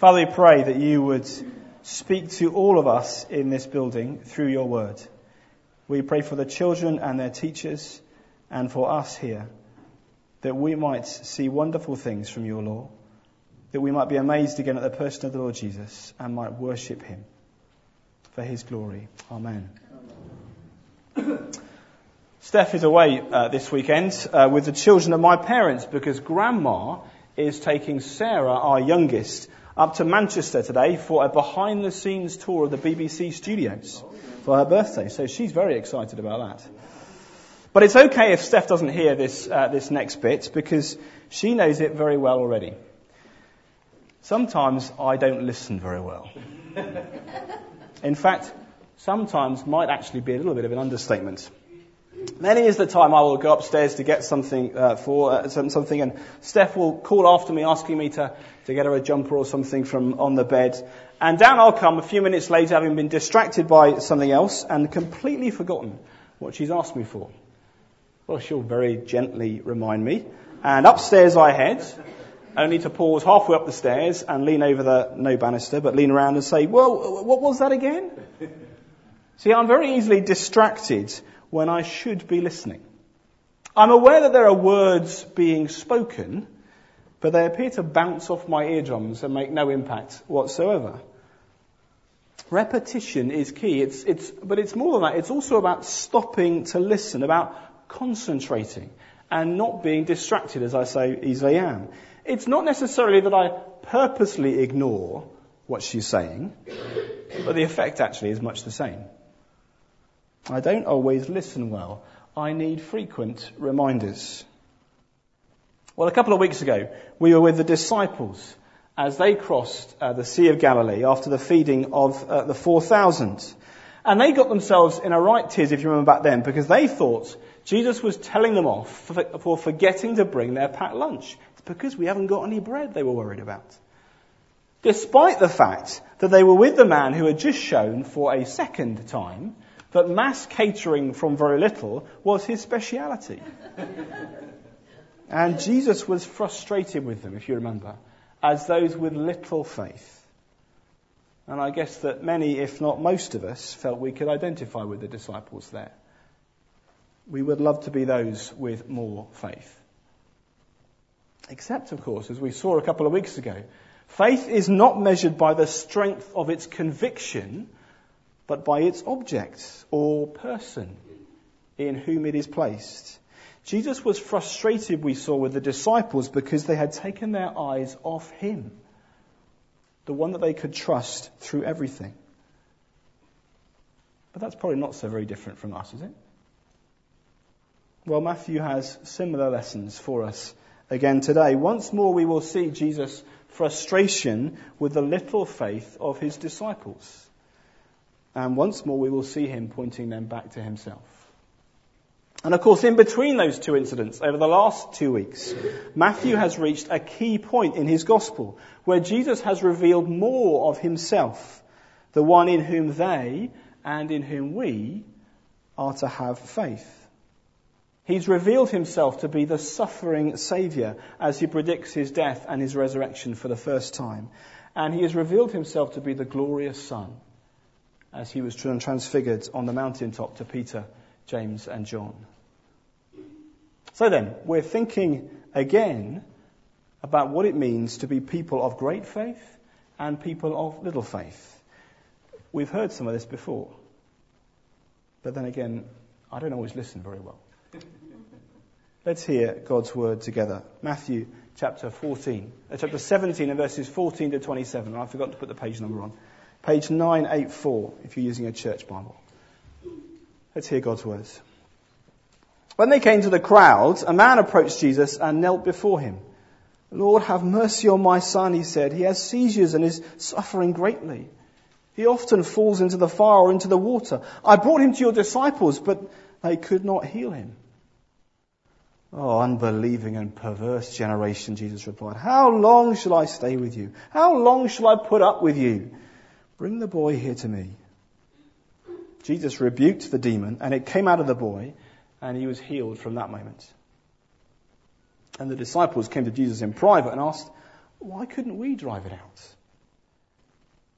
Father, we pray that you would speak to all of us in this building through your word. We pray for the children and their teachers and for us here, that we might see wonderful things from your law, that we might be amazed again at the person of the Lord Jesus and might worship him for his glory. Amen. Steph is away this weekend with the children of my parents because Grandma is taking Sarah, our youngest, up to Manchester today for a behind-the-scenes tour of the BBC studios for her birthday. So she's very excited about that. But it's okay if Steph doesn't hear this next bit because she knows it very well already. Sometimes I don't listen very well. In fact, sometimes might actually be a little bit of an understatement. Many is the time I will go upstairs to get something something, and Steph will call after me asking me to get her a jumper or something from on the bed. And down I'll come a few minutes later, having been distracted by something else and completely forgotten what she's asked me for. Well, she'll very gently remind me. And upstairs I head, only to pause halfway up the stairs and lean over no banister, but lean around and say, well, what was that again? See, I'm very easily distracted when I should be listening. I'm aware that there are words being spoken, but they appear to bounce off my eardrums and make no impact whatsoever. Repetition is key. But it's more than that. It's also about stopping to listen, about concentrating and not being distracted, as I so easily am. It's not necessarily that I purposely ignore what she's saying, but the effect actually is much the same. I don't always listen well. I need frequent reminders. Well, a couple of weeks ago, we were with the disciples as they crossed the Sea of Galilee after the feeding of the 4,000. And they got themselves in a right tiz, if you remember back then, because they thought Jesus was telling them off for forgetting to bring their packed lunch. It's because we haven't got any bread they were worried about. Despite the fact that they were with the man who had just shown for a second time that mass catering from very little was his speciality. And Jesus was frustrated with them, if you remember, as those with little faith. And I guess that many, if not most of us, felt we could identify with the disciples there. We would love to be those with more faith. Except, of course, as we saw a couple of weeks ago, faith is not measured by the strength of its conviction, but by its object or person in whom it is placed. Jesus was frustrated, we saw, with the disciples because they had taken their eyes off him, the one that they could trust through everything. But that's probably not so very different from us, is it? Well, Matthew has similar lessons for us again today. Once more we will see Jesus' frustration with the little faith of his disciples. And once more we will see him pointing them back to himself. And of course, in between those two incidents, over the last 2 weeks, Matthew has reached a key point in his gospel, where Jesus has revealed more of himself, the one in whom they and in whom we are to have faith. He's revealed himself to be the suffering Saviour as he predicts his death and his resurrection for the first time. And he has revealed himself to be the glorious Son as he was transfigured on the mountaintop to Peter, James and John. So then, we're thinking again about what it means to be people of great faith and people of little faith. We've heard some of this before. But then again, I don't always listen very well. Let's hear God's word together. Matthew chapter 17 and verses 14 to 27. I forgot to put the page number on. Page 984 if you're using a church Bible. Let's hear God's words. When they came to the crowd, a man approached Jesus and knelt before him. Lord, have mercy on my son, he said. He has seizures and is suffering greatly. He often falls into the fire or into the water. I brought him to your disciples, but they could not heal him. Oh, unbelieving and perverse generation, Jesus replied. How long shall I stay with you? How long shall I put up with you? Bring the boy here to me. Jesus rebuked the demon, and it came out of the boy, and he was healed from that moment. And the disciples came to Jesus in private and asked, why couldn't we drive it out?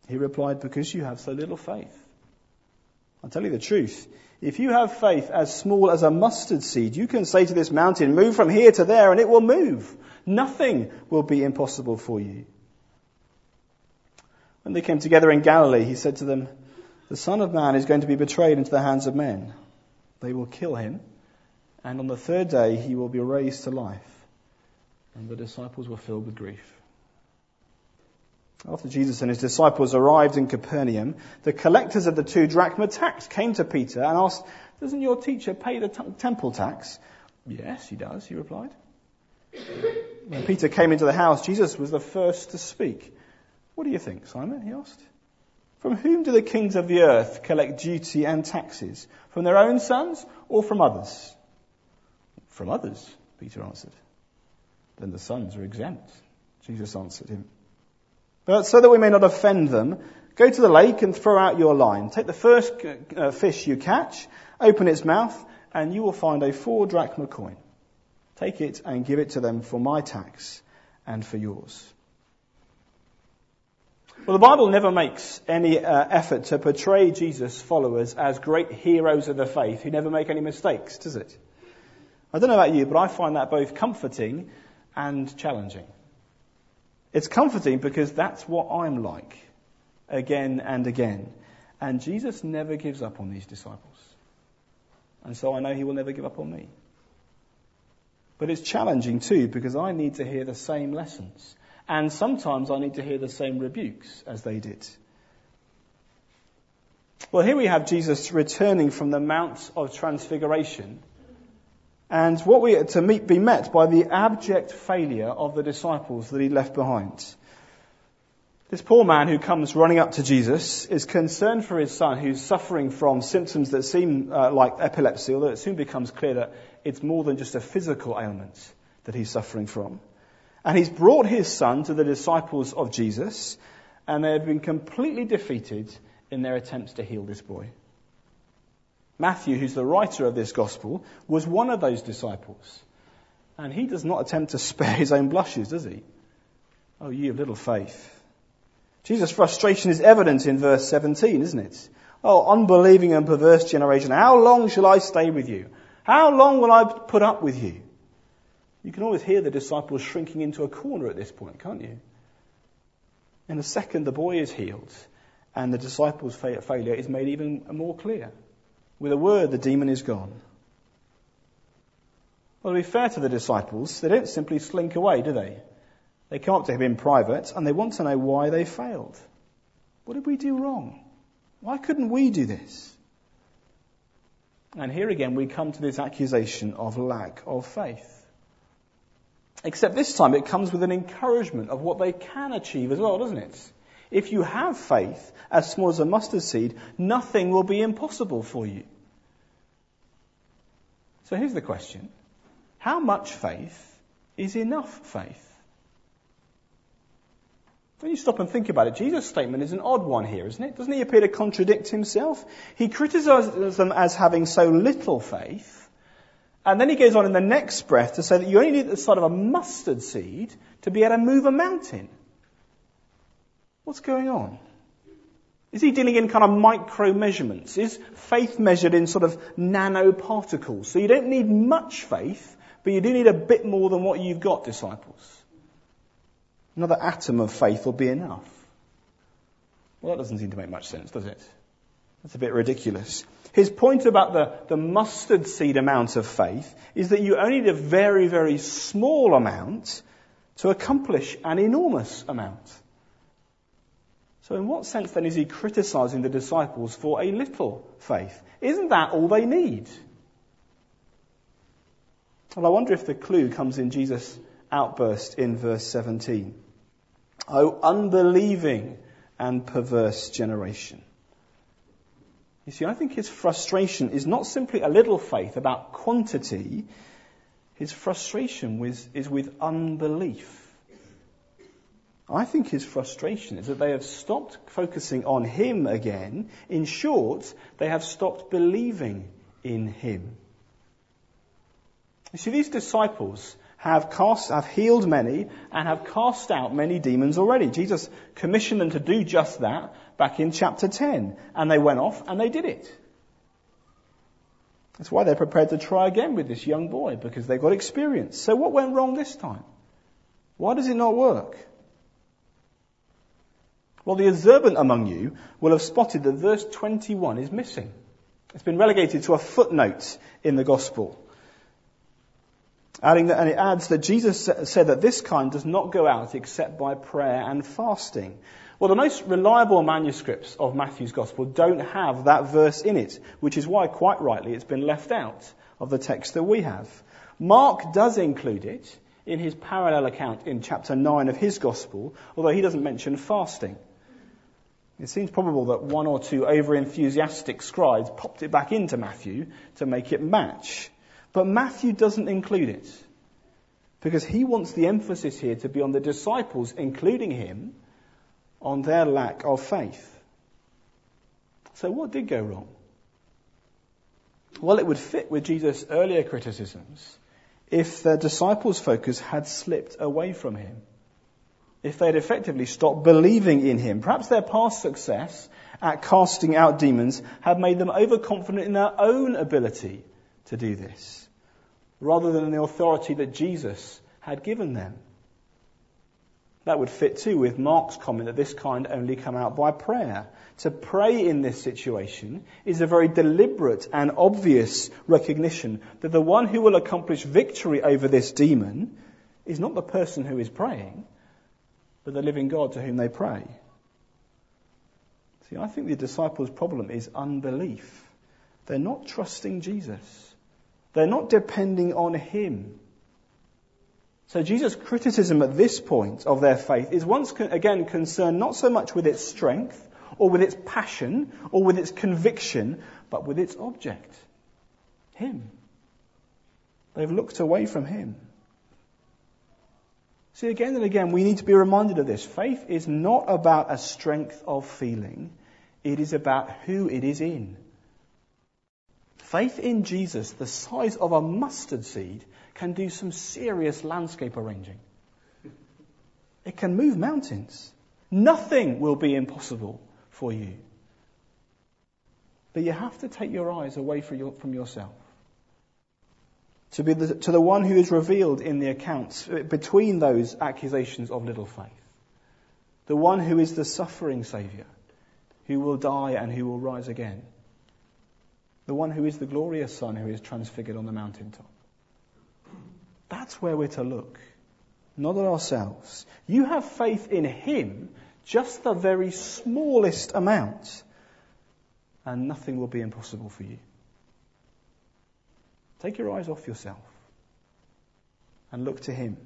He replied, because you have so little faith. I'll tell you the truth. If you have faith as small as a mustard seed, you can say to this mountain, move from here to there, and it will move. Nothing will be impossible for you. When they came together in Galilee, he said to them, the Son of Man is going to be betrayed into the hands of men. They will kill him, and on the third day he will be raised to life. And the disciples were filled with grief. After Jesus and his disciples arrived in Capernaum, the collectors of the 2 drachma tax came to Peter and asked, doesn't your teacher pay the temple tax? Yes, he does, he replied. When Peter came into the house, Jesus was the first to speak. What do you think, Simon? He asked. From whom do the kings of the earth collect duty and taxes? From their own sons or from others? From others, Peter answered. Then the sons are exempt, Jesus answered him. But so that we may not offend them, go to the lake and throw out your line. Take the first fish you catch, open its mouth, and you will find a 4 drachma coin. Take it and give it to them for my tax and for yours. Well, the Bible never makes any effort to portray Jesus' followers as great heroes of the faith who never make any mistakes, does it? I don't know about you, but I find that both comforting and challenging. It's comforting because that's what I'm like, again and again. And Jesus never gives up on these disciples. And so I know he will never give up on me. But it's challenging too, because I need to hear the same lessons. And sometimes I need to hear the same rebukes as they did. Well, here we have Jesus returning from the Mount of Transfiguration. And what we are to be met by the abject failure of the disciples that he left behind. This poor man who comes running up to Jesus is concerned for his son who's suffering from symptoms that seem like epilepsy, although it soon becomes clear that it's more than just a physical ailment that he's suffering from. And he's brought his son to the disciples of Jesus, and they have been completely defeated in their attempts to heal this boy. Matthew, who's the writer of this gospel, was one of those disciples. And he does not attempt to spare his own blushes, does he? Oh, ye of little faith. Jesus' frustration is evident in verse 17, isn't it? Oh, unbelieving and perverse generation, how long shall I stay with you? How long will I put up with you? You can always hear the disciples shrinking into a corner at this point, can't you? In a second, the boy is healed, and the disciples' failure is made even more clear. With a word, the demon is gone. Well, to be fair to the disciples, they don't simply slink away, do they? They come up to him in private, and they want to know why they failed. What did we do wrong? Why couldn't we do this? And here again, we come to this accusation of lack of faith. Except this time it comes with an encouragement of what they can achieve as well, doesn't it? If you have faith as small as a mustard seed, nothing will be impossible for you. So here's the question. How much faith is enough faith? When you stop and think about it, Jesus' statement is an odd one here, isn't it? Doesn't he appear to contradict himself? He criticizes them as having so little faith, and then he goes on in the next breath to say that you only need the size of a mustard seed to be able to move a mountain. What's going on? Is he dealing in kind of micro measurements? Is faith measured in sort of nanoparticles? So you don't need much faith, but you do need a bit more than what you've got, disciples. Another atom of faith will be enough. Well, that doesn't seem to make much sense, does it? That's a bit ridiculous. His point about the mustard seed amount of faith is that you only need a very, very small amount to accomplish an enormous amount. So in what sense then is he criticizing the disciples for a little faith? Isn't that all they need? Well, I wonder if the clue comes in Jesus' outburst in verse 17. Oh, unbelieving and perverse generation. You see, I think his frustration is not simply a little faith about quantity. His frustration is with unbelief. I think his frustration is that they have stopped focusing on him again. In short, they have stopped believing in him. You see, these disciples have healed many, and have cast out many demons already. Jesus commissioned them to do just that back in chapter 10. And they went off and they did it. That's why they're prepared to try again with this young boy, because they've got experience. So what went wrong this time? Why does it not work? Well, the observant among you will have spotted that verse 21 is missing. It's been relegated to a footnote in the gospel. And it adds that Jesus said that this kind does not go out except by prayer and fasting. Well, the most reliable manuscripts of Matthew's gospel don't have that verse in it, which is why, quite rightly, it's been left out of the text that we have. Mark does include it in his parallel account in chapter 9 of his gospel, although he doesn't mention fasting. It seems probable that one or two over-enthusiastic scribes popped it back into Matthew to make it match. But Matthew doesn't include it, because he wants the emphasis here to be on the disciples, including him, on their lack of faith. So what did go wrong? Well, it would fit with Jesus' earlier criticisms if the disciples' focus had slipped away from him. If they had effectively stopped believing in him. Perhaps their past success at casting out demons had made them overconfident in their own ability to do this, rather than the authority that Jesus had given them. That would fit too with Mark's comment that this kind only come out by prayer. To pray in this situation is a very deliberate and obvious recognition that the one who will accomplish victory over this demon is not the person who is praying, but the living God to whom they pray. See, I think the disciples' problem is unbelief. They're not trusting Jesus. They're not depending on him. So Jesus' criticism at this point of their faith is once again concerned not so much with its strength, or with its passion, or with its conviction, but with its object, him. They've looked away from him. See, again and again, we need to be reminded of this. Faith is not about a strength of feeling. It is about who it is in. Faith in Jesus, the size of a mustard seed, can do some serious landscape arranging. It can move mountains. Nothing will be impossible for you. But you have to take your eyes away from yourself. To the one who is revealed in the accounts between those accusations of little faith. The one who is the suffering Saviour, who will die and who will rise again. The one who is the glorious Son who is transfigured on the mountaintop. That's where we're to look, not at ourselves. You have faith in him, just the very smallest amount, and nothing will be impossible for you. Take your eyes off yourself and look to him.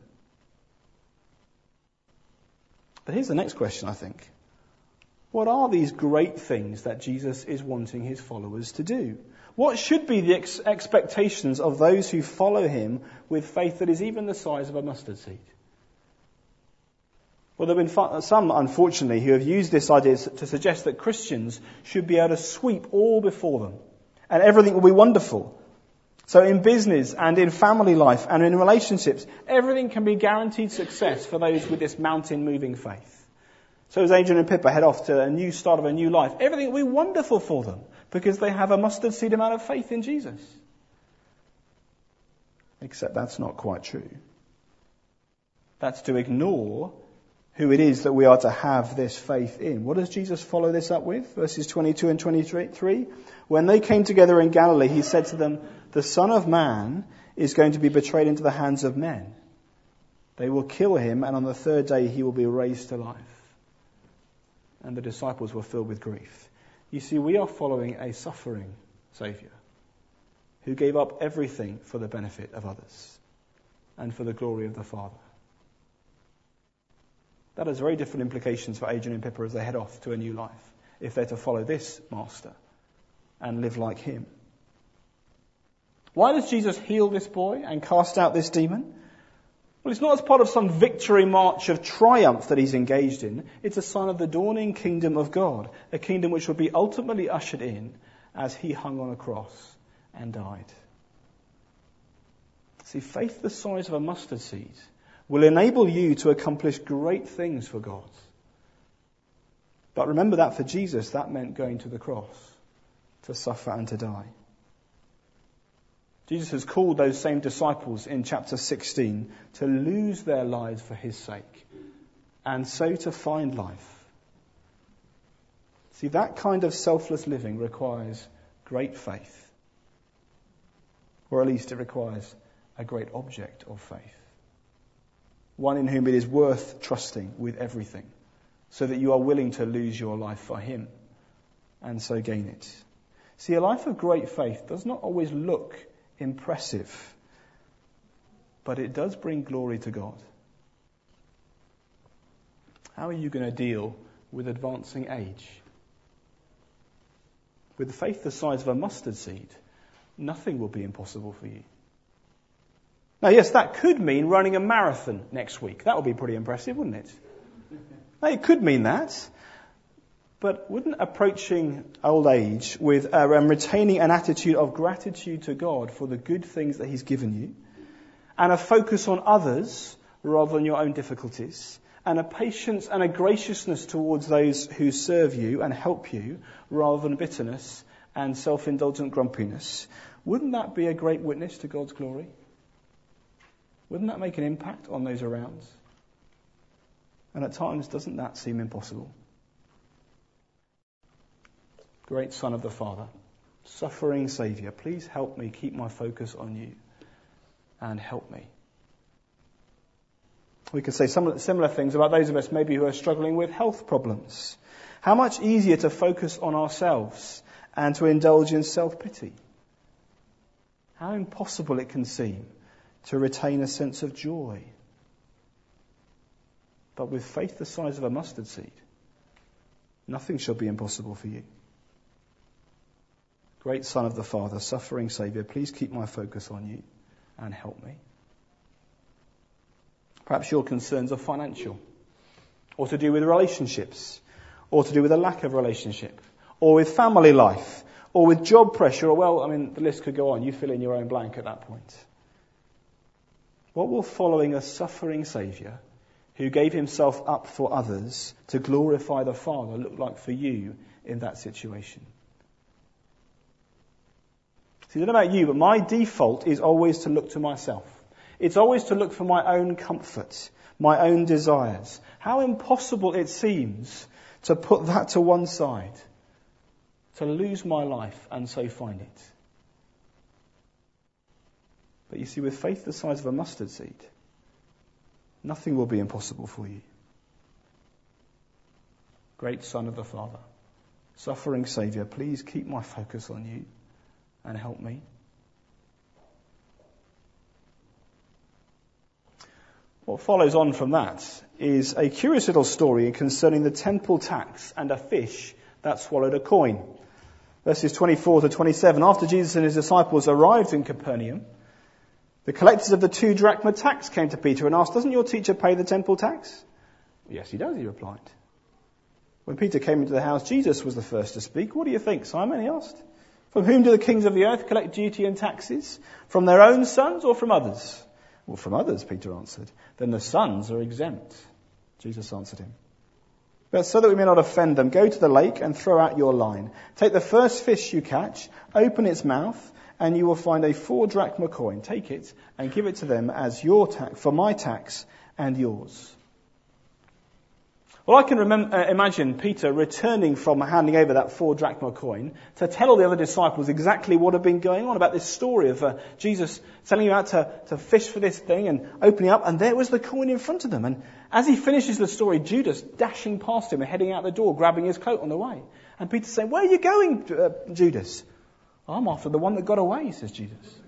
But here's the next question, I think. What are these great things that Jesus is wanting his followers to do? What should be the expectations of those who follow him with faith that is even the size of a mustard seed? Well, there have been some, unfortunately, who have used this idea to suggest that Christians should be able to sweep all before them and everything will be wonderful. So in business and in family life and in relationships, everything can be guaranteed success for those with this mountain-moving faith. So as Adrian and Pippa head off to a new start of a new life, everything will be wonderful for them because they have a mustard seed amount of faith in Jesus. Except that's not quite true. That's to ignore who it is that we are to have this faith in. What does Jesus follow this up with? Verses 22 and 23. When they came together in Galilee, he said to them, "The Son of Man is going to be betrayed into the hands of men. They will kill him, and on the third day he will be raised to life." And the disciples were filled with grief. You see, we are following a suffering Saviour who gave up everything for the benefit of others and for the glory of the Father. That has very different implications for Adrian and Pippa as they head off to a new life, if they're to follow this Master and live like him. Why does Jesus heal this boy and cast out this demon? Well, it's not as part of some victory march of triumph that he's engaged in. It's a sign of the dawning kingdom of God, a kingdom which will be ultimately ushered in as he hung on a cross and died. See, faith the size of a mustard seed will enable you to accomplish great things for God. But remember that for Jesus, that meant going to the cross, to suffer and to die. Jesus has called those same disciples in chapter 16 to lose their lives for his sake, and so to find life. See, that kind of selfless living requires great faith. Or at least it requires a great object of faith. One in whom it is worth trusting with everything, so that you are willing to lose your life for him, and so gain it. See, a life of great faith does not always look impressive, but it does bring glory to God. How are you going to deal with advancing age? With faith the size of a mustard seed, nothing will be impossible for you. Now, yes, that could mean running a marathon next week. That would be pretty impressive, wouldn't it? Now, it could mean that. But wouldn't approaching old age with retaining an attitude of gratitude to God for the good things that he's given you, and a focus on others rather than your own difficulties, and a patience and a graciousness towards those who serve you and help you rather than bitterness and self-indulgent grumpiness, wouldn't that be a great witness to God's glory? Wouldn't that make an impact on those around? And at times, doesn't that seem impossible? Great Son of the Father, suffering Saviour, please help me keep my focus on you and help me. We could say some similar things about those of us maybe who are struggling with health problems. How much easier to focus on ourselves and to indulge in self-pity. How impossible it can seem to retain a sense of joy. But with faith the size of a mustard seed, nothing shall be impossible for you. Great Son of the Father, suffering Saviour, please keep my focus on you and help me. Perhaps your concerns are financial, or to do with relationships, or to do with a lack of relationship, or with family life, or with job pressure, or the list could go on. You fill in your own blank at that point. What will following a suffering Saviour who gave himself up for others to glorify the Father look like for you in that situation? See, I don't know about you, but my default is always to look to myself. It's always to look for my own comfort, my own desires. How impossible it seems to put that to one side, to lose my life and so find it. But you see, with faith the size of a mustard seed, nothing will be impossible for you. Great Son of the Father, suffering Saviour, please keep my focus on you and help me. What follows on from that is a curious little story concerning the temple tax and a fish that swallowed a coin. Verses 24 to 27. After Jesus and his disciples arrived in Capernaum, the collectors of the 2 drachma tax came to Peter and asked, "Doesn't your teacher pay the temple tax?" "Yes, he does," he replied. When Peter came into the house, Jesus was the first to speak. "What do you think, Simon?" he asked. "From whom do the kings of the earth collect duty and taxes? From their own sons or from others?" "Well, from others," Peter answered. "Then the sons are exempt." Jesus answered him, "But so that we may not offend them, go to the lake and throw out your line. Take the first fish you catch, open its mouth, and you will find a 4 drachma coin. Take it and give it to them as your tax, for my tax and yours." Well, I can imagine Peter returning from handing over that 4 drachma coin to tell all the other disciples exactly what had been going on about this story of Jesus telling you out to fish for this thing and opening up, and there was the coin in front of them. And as he finishes the story, Judas dashing past him and heading out the door, grabbing his coat on the way. And Peter's saying, "Where are you going, Judas?" "I'm after the one that got away," says Judas.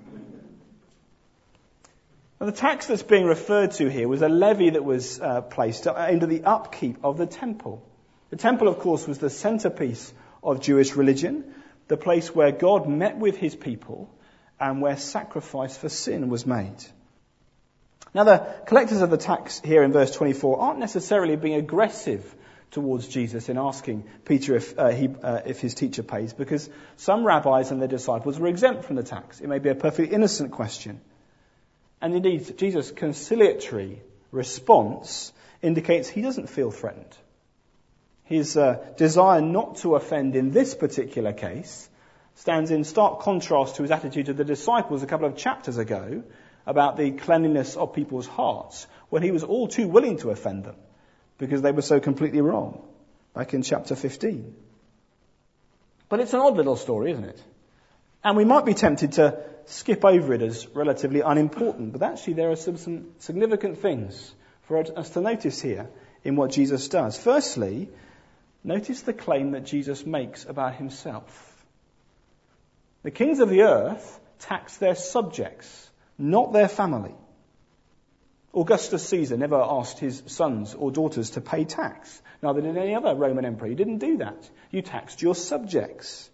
Now, the tax that's being referred to here was a levy that was placed into the upkeep of the temple. The temple, of course, was the centerpiece of Jewish religion, the place where God met with his people and where sacrifice for sin was made. Now, the collectors of the tax here in verse 24 aren't necessarily being aggressive towards Jesus in asking Peter if his teacher pays, because some rabbis and their disciples were exempt from the tax. It may be a perfectly innocent question. And indeed, Jesus' conciliatory response indicates he doesn't feel threatened. His desire not to offend in this particular case stands in stark contrast to his attitude to the disciples a couple of chapters ago about the cleanliness of people's hearts, when he was all too willing to offend them because they were so completely wrong, back in chapter 15. But it's an odd little story, isn't it? And we might be tempted to skip over it as relatively unimportant, but actually there are some significant things for us to notice here in what Jesus does. Firstly, notice the claim that Jesus makes about himself. The kings of the earth tax their subjects, not their family. Augustus Caesar never asked his sons or daughters to pay tax. Neither did any other Roman emperor. He didn't do that. You taxed your subjects.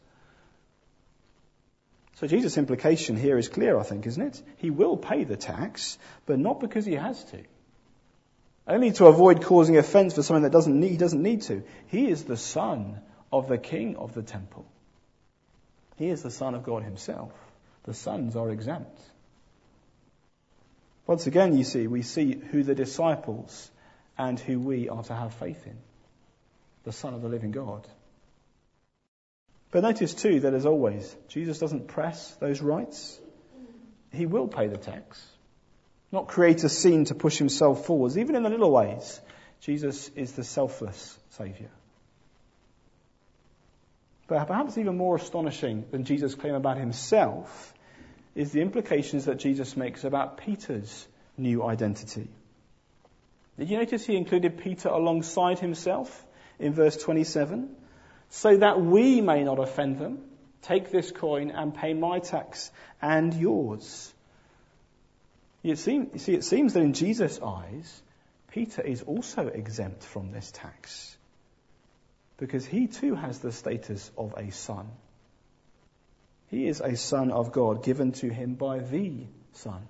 So Jesus' implication here is clear, I think, isn't it? He will pay the tax, but not because he has to. Only to avoid causing offence for something that he doesn't need to. He is the son of the king of the temple. He is the Son of God himself. The sons are exempt. Once again, you see, we see who the disciples and who we are to have faith in. The Son of the living God. But notice too that, as always, Jesus doesn't press those rights. He will pay the tax. Not create a scene to push himself forwards. Even in the little ways, Jesus is the selfless Saviour. But perhaps even more astonishing than Jesus' claim about himself is the implications that Jesus makes about Peter's new identity. Did you notice he included Peter alongside himself in verse 27? So that we may not offend them, take this coin and pay my tax and yours. It seems that in Jesus' eyes, Peter is also exempt from this tax. Because he too has the status of a son. He is a son of God given to him by the Son.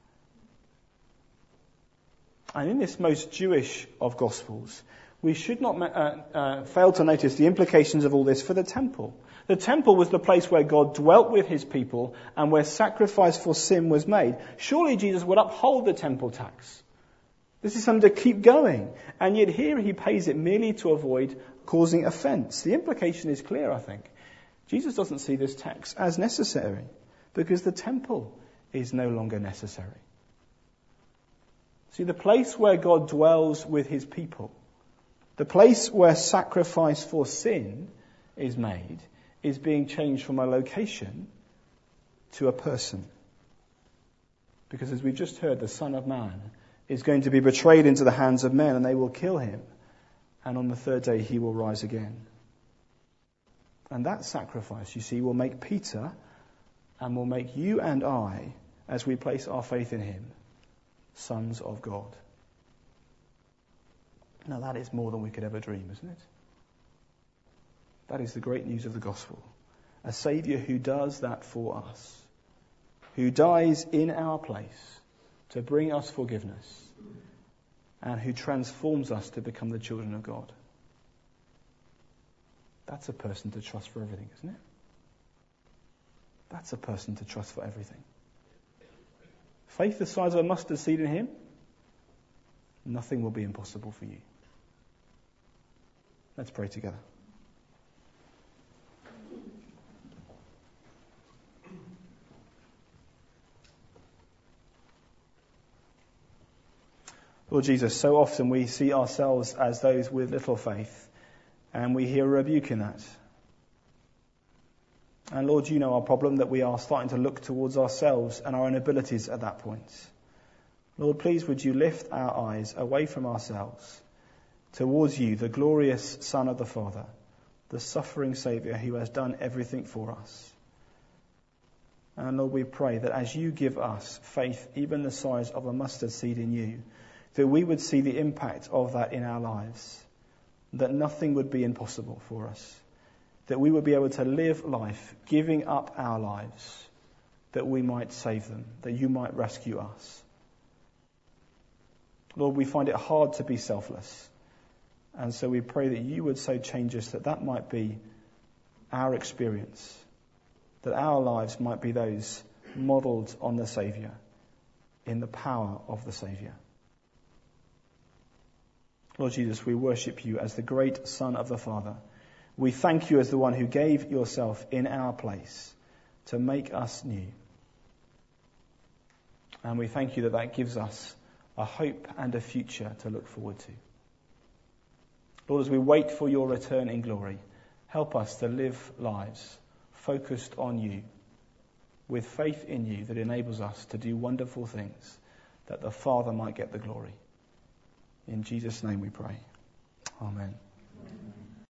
And in this most Jewish of Gospels, we should not fail to notice the implications of all this for the temple. The temple was the place where God dwelt with his people and where sacrifice for sin was made. Surely Jesus would uphold the temple tax. This is something to keep going. And yet here he pays it merely to avoid causing offence. The implication is clear, I think. Jesus doesn't see this tax as necessary because the temple is no longer necessary. See, the place where God dwells with his people, the place where sacrifice for sin is made, is being changed from a location to a person. Because as we've just heard, the Son of Man is going to be betrayed into the hands of men and they will kill him. And on the third day he will rise again. And that sacrifice, you see, will make Peter and will make you and I, as we place our faith in him, sons of God. Now that is more than we could ever dream, isn't it? That is the great news of the gospel. A Saviour who does that for us. Who dies in our place to bring us forgiveness. And who transforms us to become the children of God. That's a person to trust for everything, isn't it? That's a person to trust for everything. Faith the size of a mustard seed in him, nothing will be impossible for you. Let's pray together. Lord Jesus, so often we see ourselves as those with little faith, and we hear a rebuke in that. And Lord, you know our problem, that we are starting to look towards ourselves and our own abilities at that point. Lord, please would you lift our eyes away from ourselves towards you, the glorious Son of the Father, the suffering Saviour who has done everything for us. And Lord, we pray that as you give us faith, even the size of a mustard seed in you, that we would see the impact of that in our lives, that nothing would be impossible for us, that we would be able to live life giving up our lives, that we might save them, that you might rescue us. Lord, we find it hard to be selfless, and so we pray that you would so change us that might be our experience, that our lives might be those modelled on the Saviour, in the power of the Saviour. Lord Jesus, we worship you as the great Son of the Father. We thank you as the one who gave yourself in our place to make us new. And we thank you that that gives us a hope and a future to look forward to. Lord, as we wait for your return in glory, help us to live lives focused on you, with faith in you that enables us to do wonderful things, that the Father might get the glory. In Jesus' name we pray. Amen.